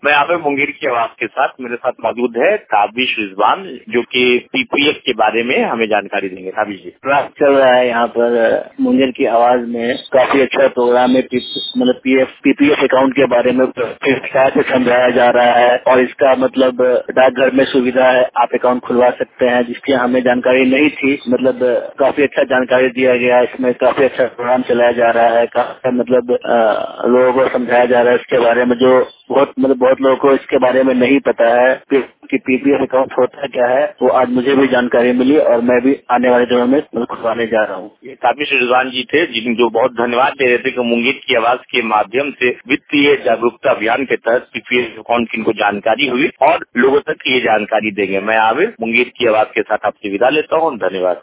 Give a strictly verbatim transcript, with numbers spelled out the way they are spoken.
मैं यहाँ पे मुंगेर की आवाज के साथ मेरे साथ मौजूद है ताबिश रिजवान, जो कि पीपीएफ के बारे में हमें जानकारी देंगे। ताबिश जी, चल रहा है यहाँ पर मुंगेर की आवाज में काफी अच्छा प्रोग्राम है। मतलब पीएफ पीपीएफ अकाउंट के बारे में से समझाया जा रहा है और इसका मतलब डाकघर में सुविधा है, आप अकाउंट खुलवा सकते हैं, जिसकी हमें जानकारी नहीं थी। मतलब काफी अच्छा जानकारी दिया गया है, इसमें काफी अच्छा प्रोग्राम चलाया जा रहा है। काफी मतलब अ, लोगों को समझाया जा रहा है इसके बारे में, जो बहुत मतलब बहुत लोगों को इसके बारे में नहीं पता है कि पीपीएफ अकाउंट होता क्या है। वो आज मुझे भी जानकारी मिली और मैं भी आने वाले दिनों में मतलब खुलवाने जा रहा हूँ। ये ताबिश रिजवान जी थे, जिन जो बहुत धन्यवाद दे रहे थे कि मुंगेर की आवाज के माध्यम से वित्तीय जागरूकता अभियान के तहत पीपीएफ अकाउंट की इनको जानकारी हुई और लोगों तक ये जानकारी देंगे। मैं आवे मुंगेर की आवाज के साथ आपसे विदा लेता हूँ। धन्यवाद।